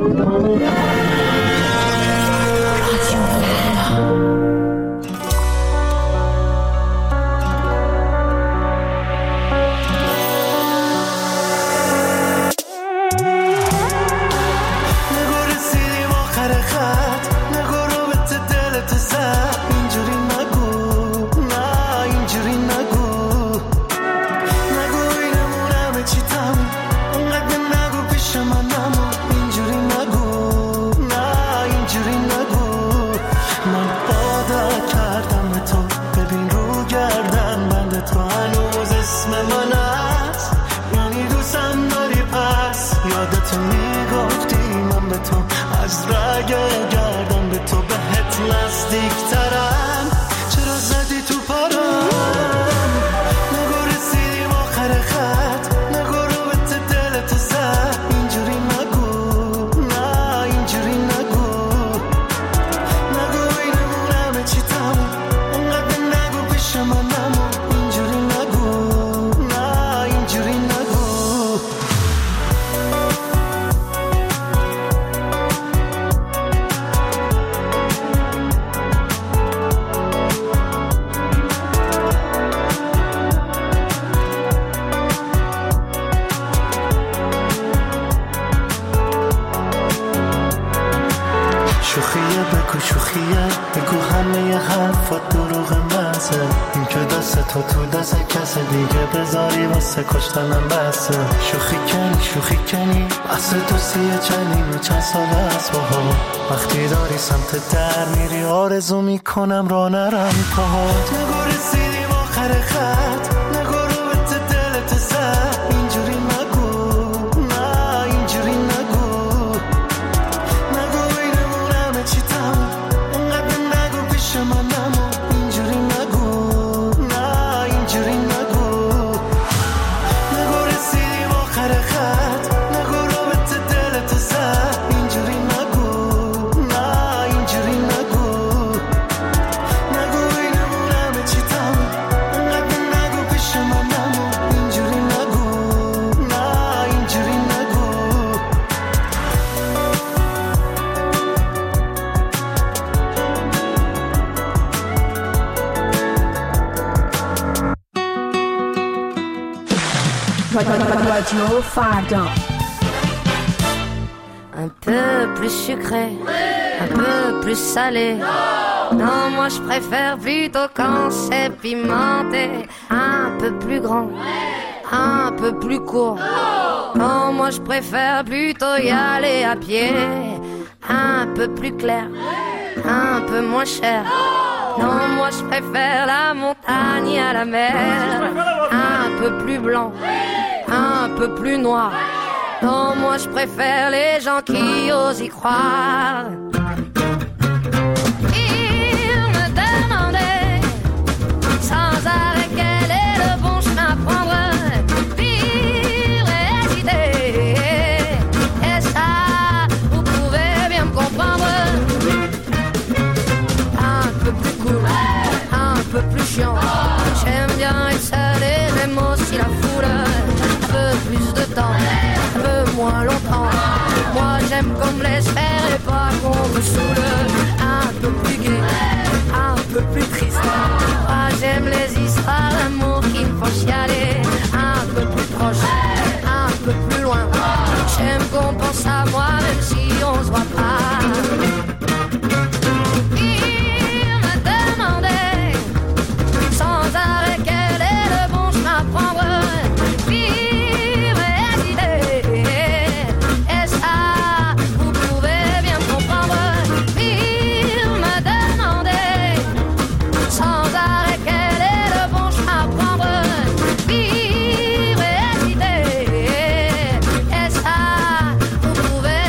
کشتنم بسه شوخی کنی اصل دوستیه چند سال است با ها وقتی داری سمت در میری آرزو میکنم را نرم پاهات نگو رسیدیم آخر خط نگو رو به دلت زد اینجوری نگو نه اینجوری نگو اینمون همه چی تموم انقدر نگو پیش من نمون اینجوری نگو نه اینجوری نگو خط نگو رو به دلت زد اینجوری نگو نه اینجوری نگو اینمون همه چی تموم انقدر نگو پیش من نمون اینجوری نگو نه اینجوری نگو Radio Farda. Un peu plus sucré, un peu plus salé. Non, moi je préfère plutôt quand c'est pimenté. Un peu plus grand, un peu plus court. Non, moi je préfère plutôt y aller à pied. Un peu plus clair, un peu moins cher. Non, moi je préfère la montagne à la mer. Un peu plus blanc, un peu plus noir. Non, moi je préfère les gens qui osent y croire. Ils me demandaient sans arrêt quel est le bon chemin à prendre. Pire hésiter. Et ça, vous pouvez bien me comprendre. Un peu plus cool, un peu plus chiant. J'aime bien être seul et j'aime aussi la foule. Un peu plus de temps, un peu moins longtemps. Moi j'aime qu'on me laisse faire et pas qu'on me saoule. Un peu plus gai, un peu plus triste. Moi j'aime les histoires d'amour qui me font chialer. Un peu plus proche, un peu plus loin. J'aime qu'on pense à moi même si on se voit pas. Il me demandait sans arrêt quel est le bon chemin à prendre. Vous pouvez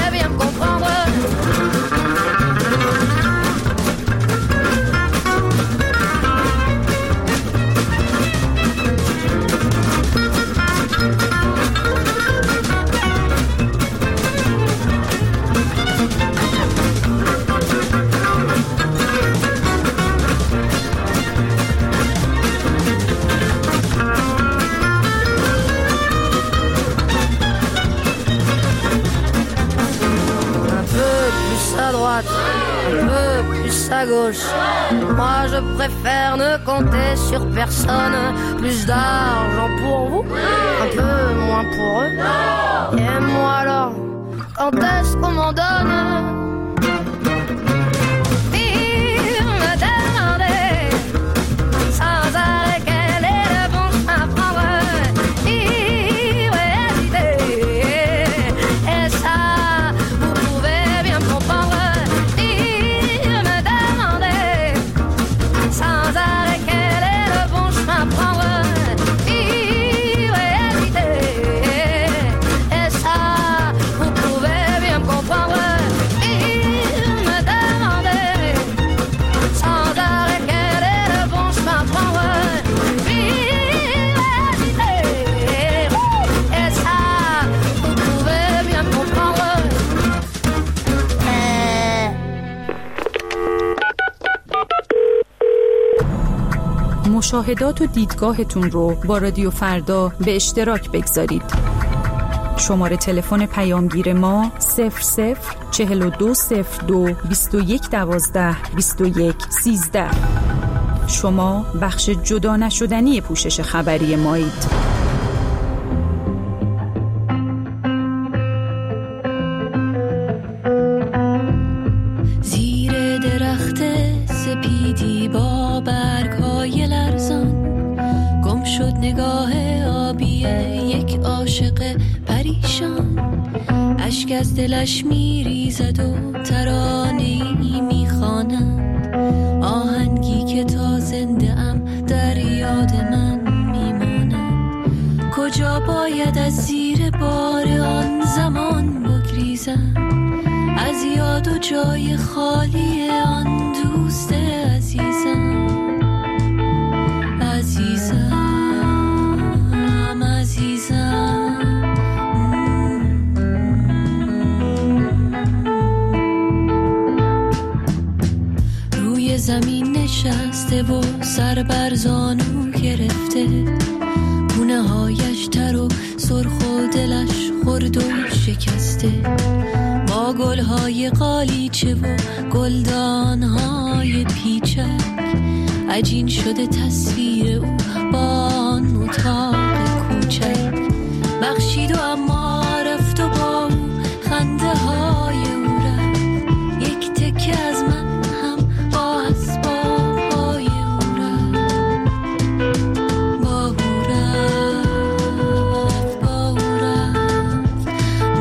droite, un peu plus à gauche. Moi je préfère ne compter sur personne. Plus d'argent pour vous, un peu moins pour eux. Et moi alors, quand est-ce qu'on m'en donne? مشاهدات و دیدگاهتون رو با رادیو فردا به اشتراک بگذارید. شماره تلفن پیامگیر ما 004202 2112 2113. شما بخش جدا نشدنی پوشش خبری مایید. زیر درخت سپیدی با برگ‌های لرزان گم شد نگاه آبی یک عاشق پریشان. اشک از دلش میریزد و ترانه‌ای میخواند، آهنگی که تا زنده ام در یاد من میماند. کجا باید از زیر بار آن زمان بگریزم، از یاد و جای خالی آن دوست عزیزم. عزیزم عزیزم روی زمین نشسته و سر بر زانو گرفته، گونه هایش تر و سرخ و دلش خرد و شکسته. با گلهای قالیچه و گلدانهای پیچک عجین شده تصویر او با آن اتاق کوچک. بخشید و اما رفت و با او خنده های او رفت. یک تکه از من هم با اسباب های او رفت. با او رفت، با او رفت.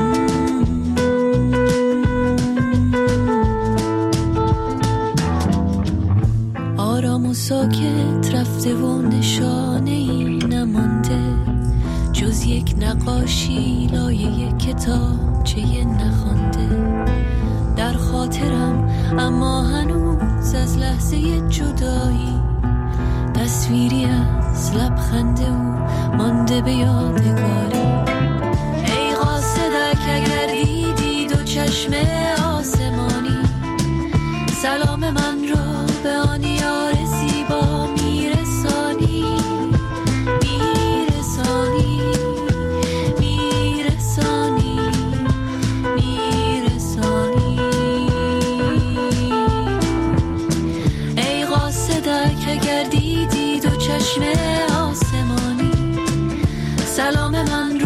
آرام و ساکت رفته و نشانه‌ای نمانده، جز یک نقاشی لایه کتابچه نخوانده. در خاطرم اما هنوز از لحظه جدایی تصویری از لبخند او مانده به یادگاری. ای قاصدک اگر دیدی دو چشم آسمانی، سلام من را به آن یار زیبا میرسانی. میرسانی میرسانی میرسانی. ای قاصدک اگر دیدی دو چشم آسمانی، سلام من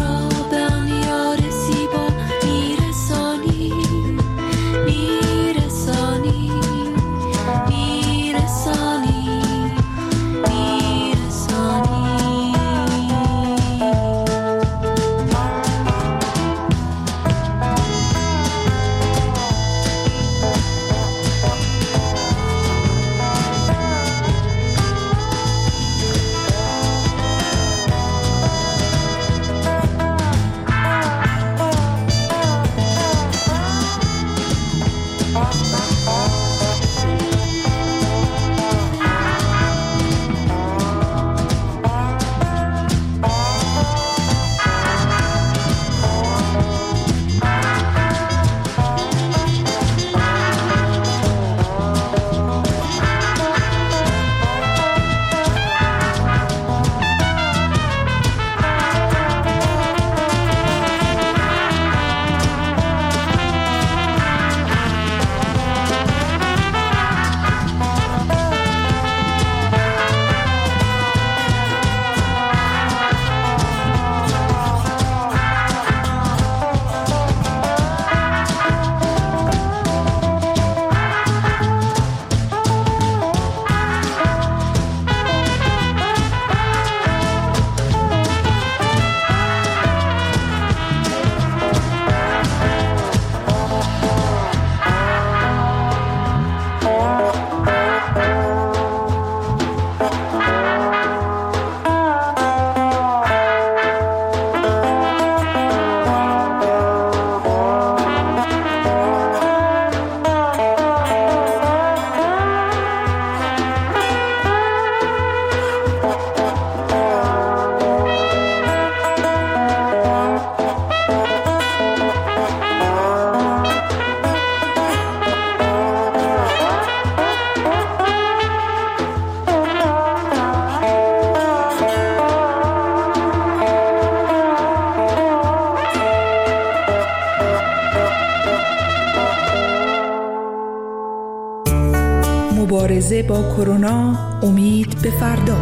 مبارزه با کرونا، امید به فردا.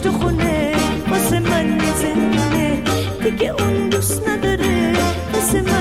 دیگه اون دوست نداره واسه من